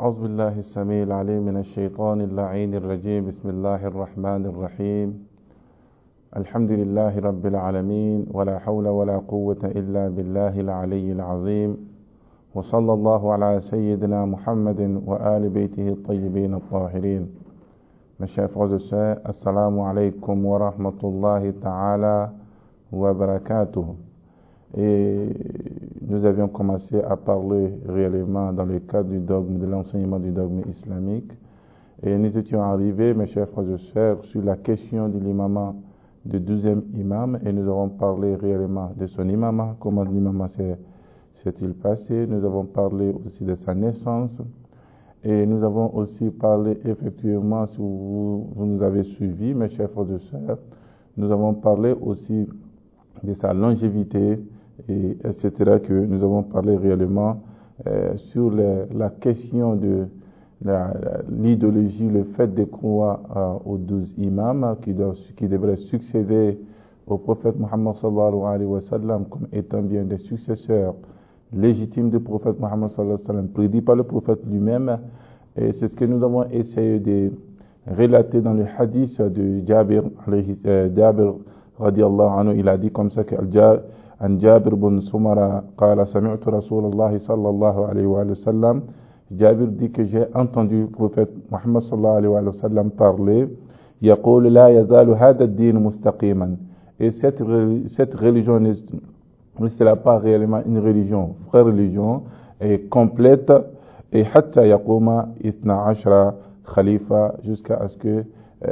أعوذ بالله السميع العليم من الشيطان اللعين الرجيم. بسم الله الرحمن الرحيم. الحمد لله رب العالمين، ولا حول ولا قوة إلا بالله العلي العظيم، وصلى الله على سيدنا محمد وآل بيته الطيبين الطاهرين. Mes chers frères et sœurs, assalamu alaikum wa rahmatullahi ta'ala wa barakatuh. Et nous avions commencé à parler réellement dans le cadre du dogme, de l'enseignement du dogme islamique. Et nous étions arrivés, mes chers frères et sœurs, sur la question de l'imama, du 12e imam, et nous avons parlé réellement de son imama, comment l'imama s'est-il passé. Nous avons parlé aussi de sa naissance. Et nous avons aussi parlé, effectivement, si vous nous avez suivis, mes chers frères et sœurs, nous avons parlé aussi de sa longévité, et etc., que nous avons parlé réellement sur la question de l'idéologie, le fait de croire aux 12 imams qui devraient succéder au prophète Muhammad sallallahu alayhi wa sallam comme étant bien des successeurs légitimes du prophète Muhammad sallallahu alayhi wa sallam, prédit par le prophète lui-même. Et c'est ce que nous avons essayé de relater dans le hadith de Jabir radiallahu anhu. Il a dit comme ça que عن جابر بن سمرة قال سمعت رسول الله صلى الله عليه وآله وسلم. Jabir dit que j'ai entendu le prophète Muhammad sallallahu alayhi wa sallam parler. يقول لا يزال هذا الدين مستقيما. Et cette religion ne sera pas réellement une religion, vraie religion, et complète, et حتى يقوم 12 khalifa, jusqu'à ce que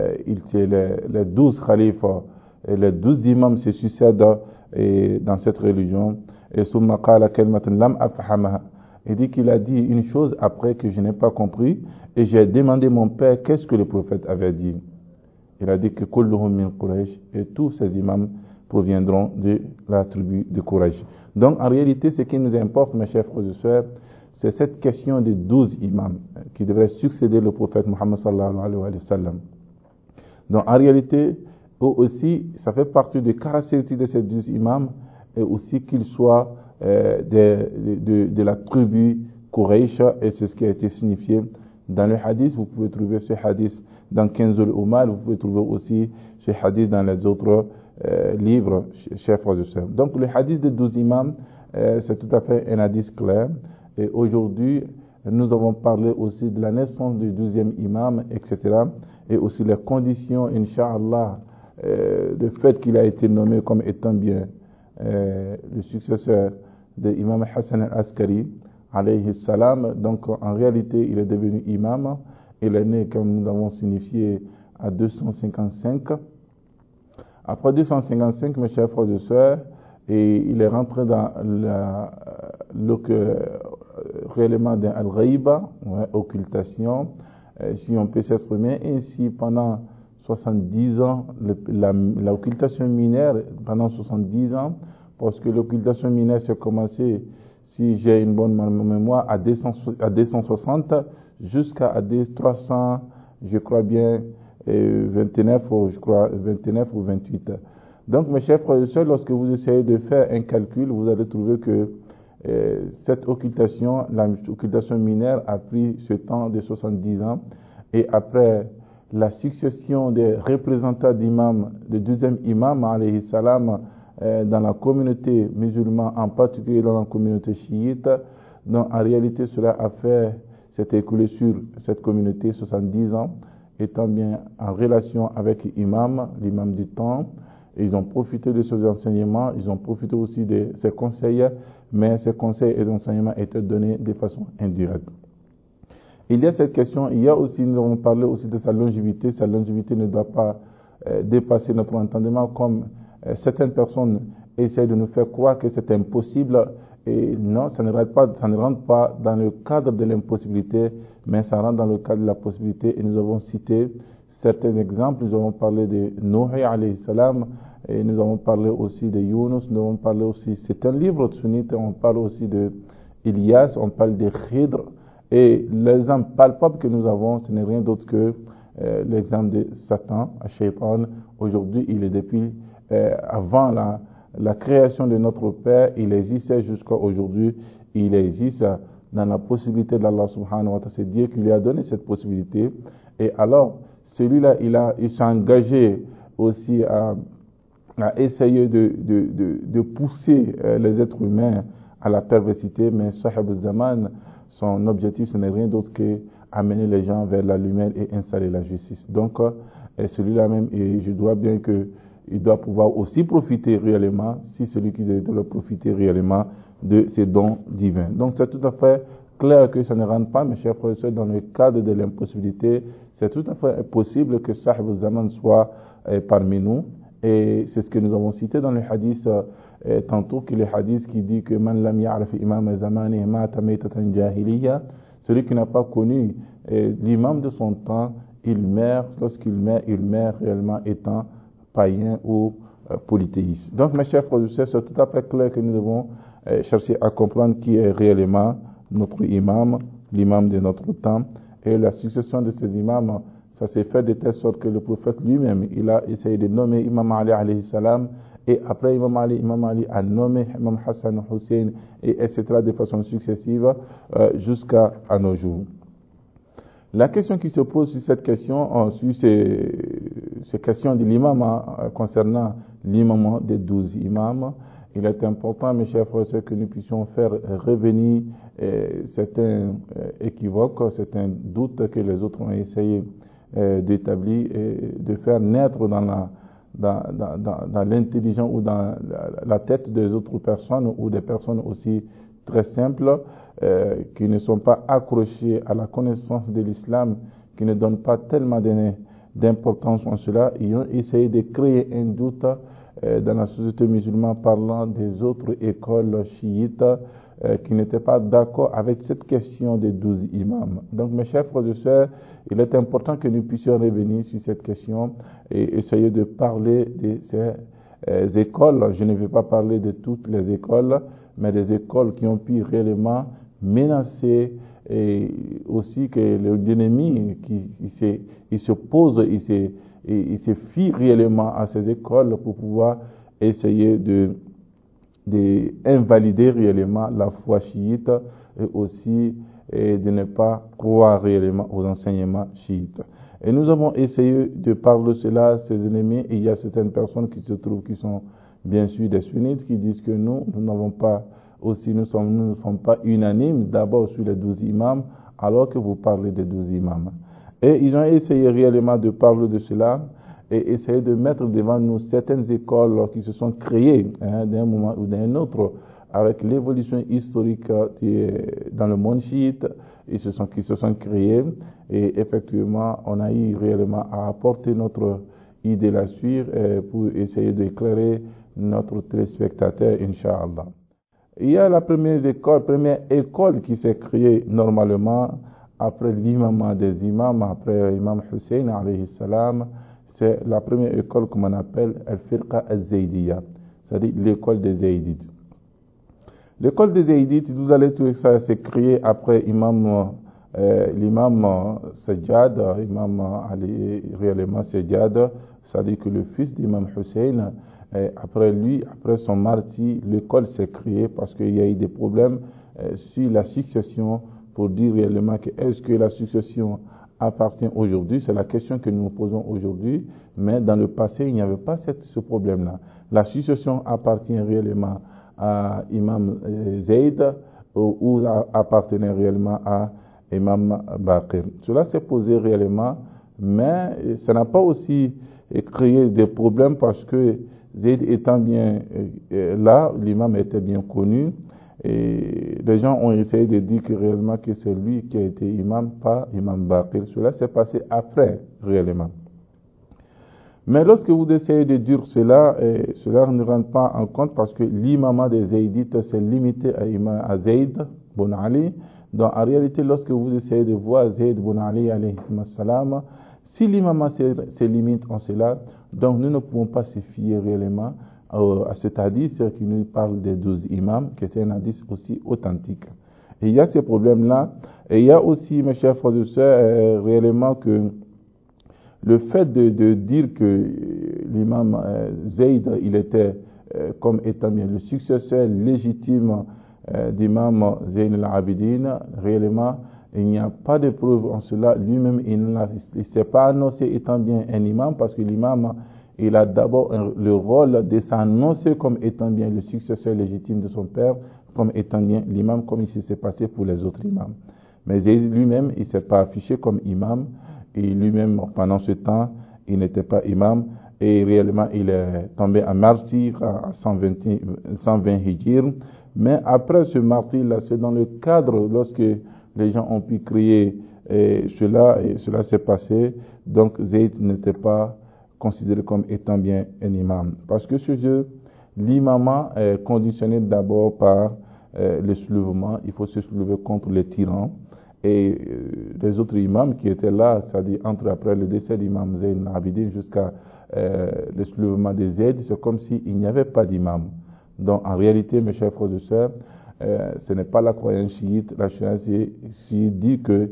les 12 khalifas et les 12 imams se succèdent dans cette religion. Et ثم قال كلمة لم أفهمها. Il dit qu'il a dit une chose après que je n'ai pas compris, et j'ai demandé à mon père qu'est-ce que le prophète avait dit. Il a dit que كلهم من قريش, et tous ces imams proviendront de la tribu de Quraysh. Donc en réalité, ce qui nous importe, mes chers frères et sœurs, c'est cette question des 12 imams qui devraient succéder le prophète Muhammad sallallahu alayhi wa sallam. Donc en réalité, eux aussi, ça fait partie des caractéristiques de ces 12 imams, et aussi qu'ils soient de la tribu Quraysh, et c'est ce qui a été signifié dans le hadith. Vous pouvez trouver ce hadith dans Kenzul Umal, vous pouvez trouver aussi ce hadith dans les autres livres, chers frères et sœurs. Donc le hadith des 12 imams, c'est tout à fait un hadith clair. Et aujourd'hui, nous avons parlé aussi de la naissance du 12e imam, etc. Et aussi les conditions, Inch'Allah, le fait qu'il a été nommé comme étant bien le successeur de l'imam Hassan al-Askari, alayhi salam. Donc en réalité, il est devenu imam. Il est né, comme nous l'avons signifié, à 255. Après 255, mes chers frères et sœurs, et il est rentré dans réellement dans al-ghaiba, occultation, si on peut s'exprimer ainsi. Pendant 70 ans, l'occultation mineure, pendant 70 ans, parce que l'occultation mineure s'est commencée, si j'ai une bonne mémoire, à 260 jusqu'à 300, je crois bien, 29 ou 28. Donc, mes chers frères et sœurs, lorsque vous essayez de faire un calcul, vous allez trouver que cette occultation, l'occultation mineure, a pris ce temps de 70 ans. Et après la succession des représentants d'imams, du 12e imam, alayhi salam, dans la communauté musulmane, en particulier dans la communauté chiite, donc en réalité cela s'est écoulé sur cette communauté 70 ans, étant bien en relation avec l'imam du temps. Et ils ont profité de ces enseignements, ils ont profité aussi de ces conseils, mais ces conseils et enseignements étaient donnés de façon indirecte. Il y a cette question, il y a aussi, nous avons parlé aussi de sa longévité. Sa longévité ne doit pas dépasser notre entendement, comme certaines personnes essaient de nous faire croire que c'est impossible. Et non, ça ne rentre pas dans le cadre de l'impossibilité, mais ça rentre dans le cadre de la possibilité. Et nous avons cité certains exemples. Nous avons parlé de Nuh alayhi salam, et nous avons parlé aussi de Yunus, nous avons parlé aussi, c'est un livre sunnite, on parle aussi de Ilyas, on parle de Khidr. Et l'exemple palpable que nous avons, ce n'est rien d'autre que l'exemple de Satan, Shaitan. Aujourd'hui, il est depuis avant la création de notre Père, il existait jusqu'à aujourd'hui, il existe dans la possibilité d'Allah subhanahu wa ta'ala. C'est Dieu qui lui a donné cette possibilité. Et alors, celui-là, il s'est engagé aussi à essayer de pousser les êtres humains à la perversité, mais Sahib al-Zaman, son objectif, ce n'est rien d'autre que amener les gens vers la lumière et installer la justice. Donc, celui-là même, et je dois bien il doit pouvoir aussi profiter réellement, si celui qui doit profiter réellement de ces dons divins. Donc, c'est tout à fait clair que ça ne rentre pas, mes chers frères et sœurs, dans le cadre de l'impossibilité. C'est tout à fait possible que Sahib al-Zaman soit parmi nous. Et c'est ce que nous avons cité dans le hadith tantôt, que le hadith qui dit que man lam ya'raf imam zamani mata maytatan jahiliya, celui qui n'a pas connu l'imam de son temps, il meurt, lorsqu'il meurt, il meurt réellement étant païen ou polythéiste. Donc mes chers frères et sœurs, c'est tout à fait clair que nous devons chercher à comprendre qui est réellement notre imam, l'imam de notre temps, et la succession de ces imams. Ça s'est fait de telle sorte que le prophète lui-même, il a essayé de nommer Imam Ali alayhi salam, et après Imam Ali a nommé Imam Hassan Hussein, et etc. de façon successive jusqu'à nos jours. La question qui se pose sur cette question, sur ces questions de l'imam concernant l'imam des 12 imams, il est important, mes chers frères, que nous puissions faire revenir certains équivoques, certains doutes que les autres ont essayé d'établir et de faire naître dans l'intelligence ou dans la tête des autres personnes ou des personnes aussi très simples qui ne sont pas accrochées à la connaissance de l'islam, qui ne donnent pas tellement d'importance en cela. Ils ont essayé de créer un doute dans la société musulmane parlant des autres écoles chiites qui n'étaient pas d'accord avec cette question des 12 imams. Donc mes chers frères et sœurs, il est important que nous puissions revenir sur cette question et essayer de parler de ces écoles. Je ne vais pas parler de toutes les écoles, mais des écoles qui ont pu réellement menacer et aussi que l'ennemi il se pose, il se fie réellement à ces écoles pour pouvoir essayer d'invalider réellement la foi chiite et aussi de ne pas croire réellement aux enseignements chiites. Et nous avons essayé de parler de cela à ces ennemis, et il y a certaines personnes qui se trouvent qui sont bien sûr des sunnites qui disent que nous n'avons pas aussi, nous ne sommes pas unanimes d'abord sur les 12 imams alors que vous parlez des 12 imams. Et ils ont essayé réellement de parler de cela et essayer de mettre devant nous certaines écoles qui se sont créées d'un moment ou d'un autre avec l'évolution historique dans le monde chiite, qui se sont créés, et effectivement on a eu réellement à apporter notre idée là-dessus pour essayer d'éclairer notre téléspectateur, Inch'Allah. Il y a la première école qui s'est créée normalement après l'imam des imams, après l'imam Hussein alayhi salam. C'est la première école qu'on appelle Al-Firqa Al-Zaydiyya, c'est-à-dire l'école des Zaydites. L'école des Zaydites, vous allez trouver que ça s'est créé après l'imam Sajjad, imam Ali réellement Sajjad, c'est-à-dire que le fils d'imam Hussein, après son martyr, l'école s'est créée parce qu'il y a eu des problèmes sur la succession pour dire réellement que est-ce que la succession appartient aujourd'hui, c'est la question que nous nous posons aujourd'hui, mais dans le passé, il n'y avait pas ce problème-là. La succession appartient réellement à Imam Zayd ou appartenait réellement à Imam Baqir. Cela s'est posé réellement, mais ça n'a pas aussi créé des problèmes parce que Zayd étant bien là, l'imam était bien connu, et les gens ont essayé de dire que réellement que c'est lui qui a été imam, pas Imam Baqir. Cela s'est passé après, réellement. Mais lorsque vous essayez de dire cela, cela ne rentre pas en compte parce que l'imam des Zaydites s'est limité à Zayd bin Ali. Donc en réalité, lorsque vous essayez de voir Zayd bin Ali alayhi salam, si l'imam se limite en cela, donc nous ne pouvons pas se fier réellement à cet hadith qui nous parle des 12 imams, qui est un hadith aussi authentique. Et il y a ces problèmes-là. Et il y a aussi, mes chers frères et sœurs, réellement que le fait de dire que l'imam Zayd, il était comme étant bien le successeur légitime d'imam Zayn al-Abidin, réellement, il n'y a pas de preuve en cela. Lui-même, il ne s'est pas annoncé étant bien un imam, parce que l'imam, il a d'abord le rôle de s'annoncer comme étant bien le successeur légitime de son père, comme étant bien l'imam, comme il s'est passé pour les autres imams. Mais lui-même, il ne s'est pas affiché comme imam, et lui-même, pendant ce temps, il n'était pas imam, et réellement, il est tombé en martyr à 120 hijr. Mais après ce martyr-là, c'est dans le cadre, lorsque les gens ont pu crier cela, et cela s'est passé, donc Zayd n'était pas considéré comme étant bien un imam. Parce que ce jeu, l'imama est conditionné d'abord par le soulèvement, il faut se soulever contre les tyrans. Et les autres imams qui étaient là, c'est-à-dire entre après le décès d'imam Zayn al-Abidin jusqu'à le soulèvement des Zayd, c'est comme s'il n'y avait pas d'imam. Donc en réalité, mes chers frères et sœurs, ce n'est pas la croyance chiite. La croyance chiite dit que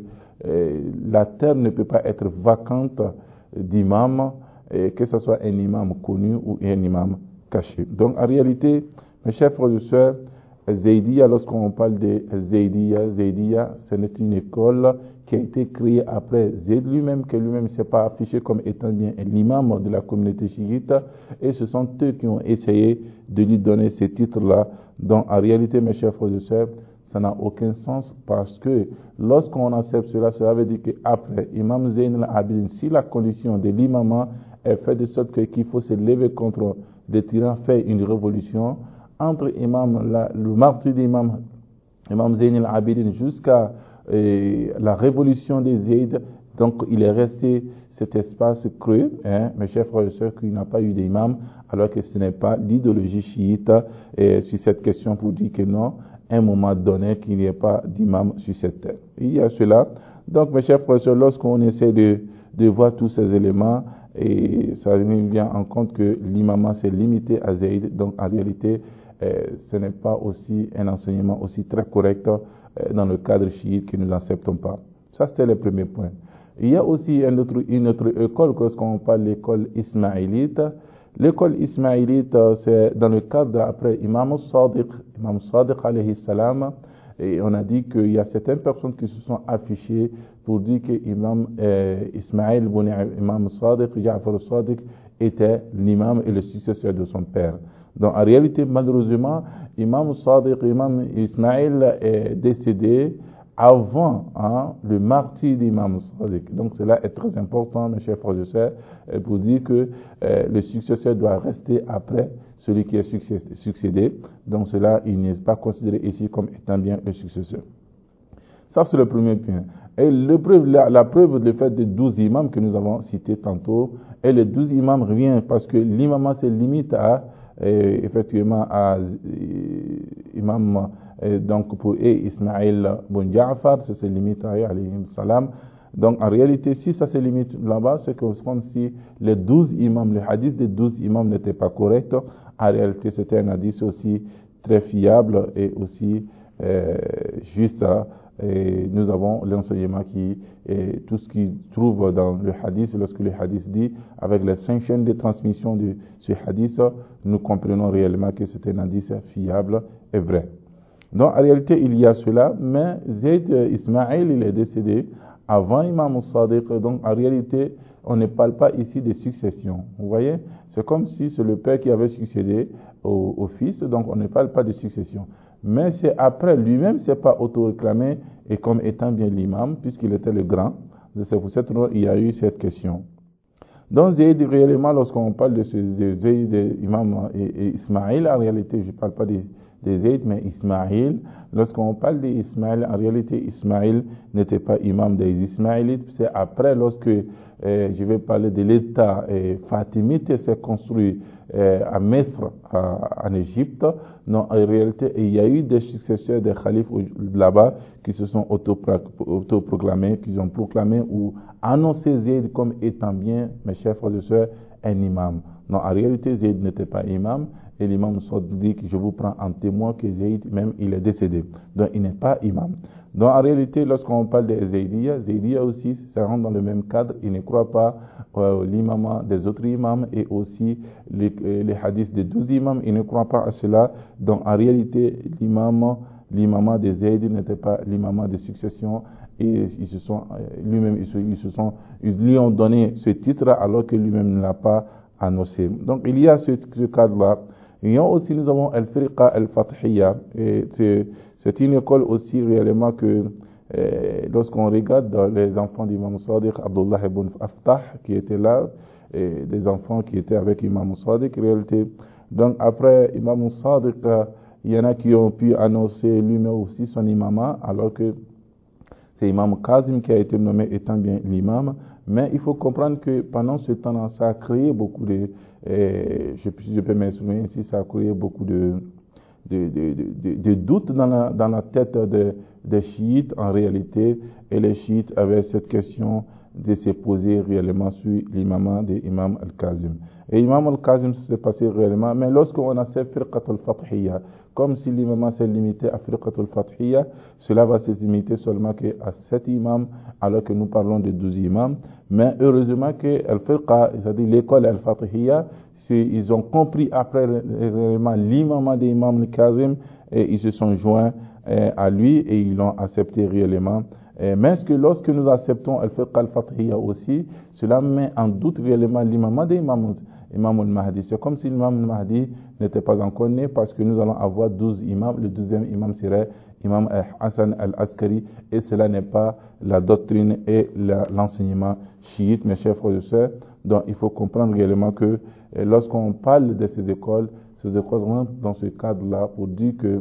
la terre ne peut pas être vacante d'imam, que ce soit un imam connu ou un imam caché. Donc en réalité, mes chers frères et sœurs, Zaydiya, lorsqu'on parle de Zaydiya, ce n'est une école qui a été créée après Zayd lui-même, que lui-même ne s'est pas affiché comme étant bien l'imam de la communauté chiite, et ce sont eux qui ont essayé de lui donner ces titres-là. Donc en réalité, mes chers frères et sœurs, ça n'a aucun sens, parce que lorsqu'on accepte cela, cela veut dire qu'après Imam Zayn al-Abidin, si la condition de l'imam est faite de sorte qu'il faut se lever contre des tyrans, faire une révolution, entre le martyr d'Imam Zayn al-Abidin jusqu'à la révolution des Zayd, donc il est resté cet espace creux, mes chers frères et sœurs, qu'il n'a pas eu d'imam, alors que ce n'est pas l'idéologie chiite sur cette question pour dire que non, à un moment donné, qu'il n'y ait pas d'imam sur cette terre. Il y a cela. Donc, mes chers frères et sœurs, lorsqu'on essaie de voir tous ces éléments, et ça nous vient en compte que l'imam s'est limité à Zayd, donc en réalité, ce n'est pas aussi un enseignement aussi très correct dans le cadre chiite que nous n'acceptons pas. Ça, c'était le premier point. Il y a aussi une autre école, lorsqu'on parle de l'école ismaélite. L'école ismaélite, c'est dans le cadre après Imam Sadiq alayhi salam, et on a dit qu'il y a certaines personnes qui se sont affichées pour dire que Ismaïl, Imam Sadiq, Ja'far Sadiq, était l'imam et le successeur de son père. Donc en réalité, malheureusement, Imam Sadiq, Imam Ismaïl est décédé avant le martyr d'Imam Sadiq. Donc cela est très important, mes chers frères et sœurs, pour dire que le successeur doit rester après celui qui est succédé. Donc cela, il n'est pas considéré ici comme étant bien le successeur. Ça, c'est le premier point. Et la preuve du fait des 12 imams que nous avons cités tantôt, et les 12 imams reviennent parce que l'imam se limite effectivement à imam, donc pour Ismaïl bin Ja'far, ça se limite à alayhi salam. Donc en réalité, si ça se limite là-bas, c'est comme si les 12 imams, le hadith des 12 imams n'était pas correct. En réalité, c'était un hadith aussi très fiable et aussi juste. Et nous avons l'enseignement tout ce qui trouve dans le hadith, lorsque le hadith dit, avec les 5 chaînes de transmission de ce hadith, nous comprenons réellement que c'est un hadith fiable et vrai. Donc en réalité, il y a cela, mais Zayd Ismaïl, il est décédé avant Imam Sadiq, donc en réalité, on ne parle pas ici de succession. Vous voyez, c'est comme si c'est le père qui avait succédé au fils, donc on ne parle pas de succession. Mais c'est après, lui-même s'est pas auto-réclamé et comme étant bien l'imam, puisqu'il était le grand. C'est pour cette raison qu'il y a eu cette question. Donc Zayd, réellement, lorsqu'on parle de Zayd, imam et Ismaïl, en réalité, je ne parle pas de Zayd, mais Ismaïl. Lorsqu'on parle d'Ismaïl, en réalité, Ismaïl n'était pas imam des Ismaélites. C'est après, lorsque je vais parler de l'État fatimite s'est construit à Mesre, en Égypte. Non, en réalité, il y a eu des successeurs des khalifes là-bas qui se sont autoproclamés, qui ont proclamé ou annoncé Zayd comme étant bien, mes chers frères et sœurs, un imam. Non, en réalité, Zayd n'était pas imam. Et l'imam dit que je vous prends en témoin que Zayd, même, il est décédé. Donc, il n'est pas imam. Donc, en réalité, lorsqu'on parle de Zaydiya aussi, ça rentre dans le même cadre. Il ne croit pas l'imam des autres imams et aussi les hadiths des 12 imams. Il ne croit pas à cela. Donc, en réalité, l'imam l'imam de Zayd n'était pas l'imam de succession, et ils lui ont donné ce titre alors que lui-même ne l'a pas annoncé. Donc il y a ce cadre-là. Et aussi nous avons Al-Firqa Al-Fathiyya, et c'est une école aussi réellement que lorsqu'on regarde les enfants d'Imam Sadiq, Abdullah ibn Aftah qui était là, et des enfants qui étaient avec Imam Sadiq en réalité. Donc après Imam Sadiq, il y en a qui ont pu annoncer lui-même aussi son imama, alors que c'est Imam Kazim qui a été nommé étant bien l'imam. Mais il faut comprendre que pendant ce temps-là, ça a créé beaucoup de, je peux m'exprimer ainsi, ça a créé beaucoup de doutes dans la tête des chiites en réalité, et les chiites avaient cette question de se poser réellement sur l'imam de Imam Al-Kazim. Et Imam Al-Kazim s'est passé réellement, mais lorsqu'on a cette Firqat Al-Fathiyya, comme si l'imam s'est limité à Firqat Al-Fathiyya, cela va se limiter seulement qu'à 7 imams, alors que nous parlons de 12 imams. Mais heureusement que Al-Firqa, c'est-à-dire l'école Al-Fathiyya, ils ont compris après réellement l'imam de Imam Al-Kazim, et ils se sont joints à lui et ils l'ont accepté réellement. Mais est-ce que lorsque nous acceptons Al-Firqa Al-Fathiyya aussi, cela met en doute réellement l'imam de Imam Al-Mahdi? C'est comme si l'imam Al-Mahdi n'était pas encore né, parce que nous allons avoir 12 imams. Le 12e imam serait Imam Hassan Al-Askari, et cela n'est pas la doctrine et l'enseignement chiite, mes chers frères et sœurs. Donc il faut comprendre réellement que lorsqu'on parle de ces écoles rentrent dans ce cadre-là pour dire que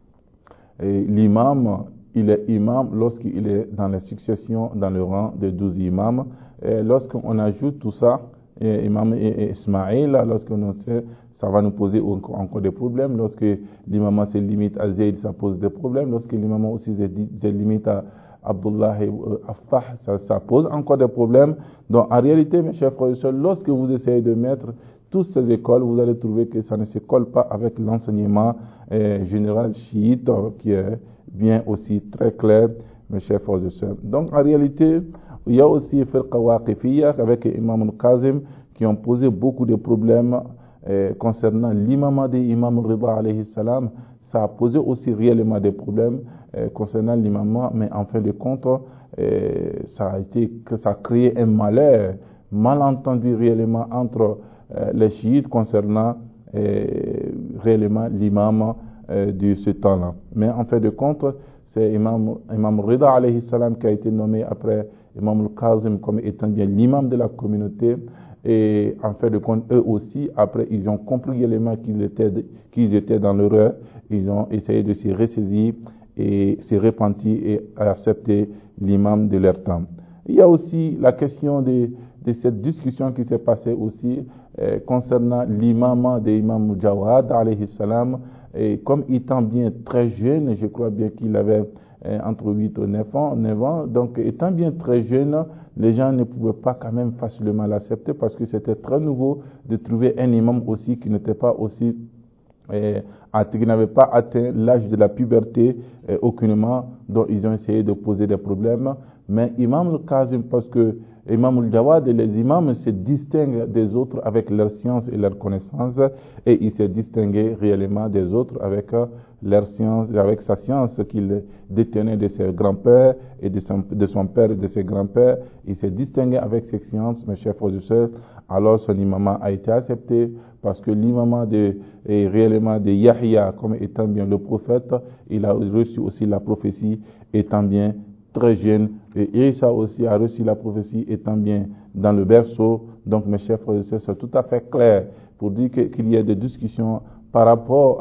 l'imam, il est imam lorsqu'il est dans la succession, dans le rang des 12 imams. Et lorsqu'on ajoute tout ça, imam Ismaïl, lorsqu'on sait, ça va nous poser encore des problèmes. Lorsque l'imam se limite à Zayd, ça pose des problèmes. Lorsque l'imam aussi se limite à Abdullah Aftah, ça pose encore des problèmes. Donc en réalité, mes chers frères et sœurs, lorsque vous essayez de mettre toutes ces écoles, vous allez trouver que ça ne se colle pas avec l'enseignement général chiite, qui est bien aussi très clair, mes chers frères et sœurs. Donc en réalité, il y a aussi Firqa Waqifiyya avec Imam Al-Kazim qui ont posé beaucoup de problèmes concernant l'imam de Imam Rida alayhi salam. Ça a posé aussi réellement des problèmes concernant l'imam, mais en fin de compte, ça a créé un malentendu réellement entre les chiites concernant réellement l'imam de ce temps-là. Mais en fin de compte, c'est Imam Rida alayhi salam qui a été nommé après Imam Al-Kazim comme étant bien l'imam de la communauté. Et en fin de compte, eux aussi, après, ils ont compris réellement qu'ils étaient dans l'erreur. Ils ont essayé de se ressaisir et se repentir et accepter l'imam de leur temps. Il y a aussi la question de cette discussion qui s'est passée aussi concernant l'imam de Imam Jawad alayhi salam. Et comme étant bien très jeune, je crois bien qu'il avait entre 8 et 9 ans, donc étant bien très jeune, les gens ne pouvaient pas quand même facilement l'accepter, parce que c'était très nouveau de trouver un imam aussi qui n'était pas aussi qui n'avait pas atteint l'âge de la puberté aucunement, dont ils ont essayé de poser des problèmes. Mais Imam Al-Kazim, parce que Imam Al-Jawad et les imams se distinguent des autres avec leur science et leur connaissance, et il s'est distingué réellement des autres avec leur science, avec sa science qu'il détenait de ses grands-pères et de son père et de ses grands-pères. Il s'est distingué avec ses sciences, mes chers frères et sœurs. Alors son imam a été accepté, parce que l'imam est réellement de Yahya comme étant bien le prophète. Il a reçu aussi la prophétie étant bien très jeune, et Isa aussi a reçu la prophétie étant bien dans le berceau. Donc mes chers frères et sœurs, c'est tout à fait clair pour dire qu'il y a des discussions par rapport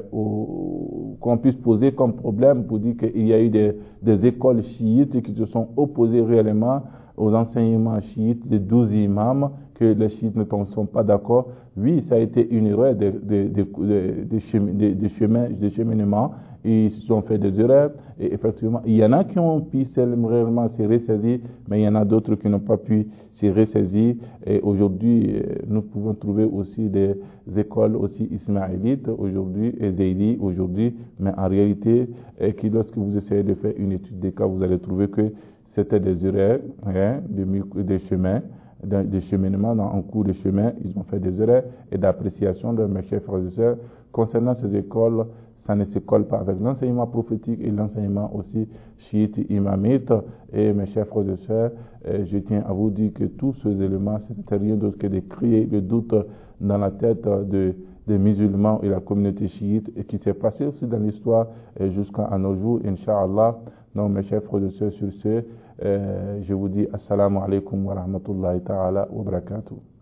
qu'on puisse poser comme problème, pour dire qu'il y a eu des écoles chiites qui se sont opposées réellement aux enseignements chiites des 12 imams, que les chiites ne sont pas d'accord. Oui, ça a été une erreur de cheminement. Ils se sont fait des erreurs, et effectivement, il y en a qui ont pu réellement se ressaisir, mais il y en a d'autres qui n'ont pas pu se ressaisir. Et aujourd'hui, nous pouvons trouver aussi des écoles aussi ismaélites aujourd'hui, et zaydi aujourd'hui, mais en réalité, lorsque vous essayez de faire une étude des cas, vous allez trouver que c'était des erreurs de chemin, de cheminement en cours de chemin. Ils ont fait des erreurs et d'appréciation de mes chers frères et sœurs. Concernant ces écoles, ça ne se colle pas avec l'enseignement prophétique et l'enseignement aussi chiite imamite. Et mes chers frères et sœurs, je tiens à vous dire que tous ces éléments, ce n'est rien d'autre que de créer le doute dans la tête des musulmans et la communauté chiite, et qui s'est passé aussi dans l'histoire jusqu'à nos jours, Inch'Allah. Donc mes chers frères et sœurs, sur ce, je vous dis assalamu alaikum wa rahmatullahi ta'ala wa barakatuh.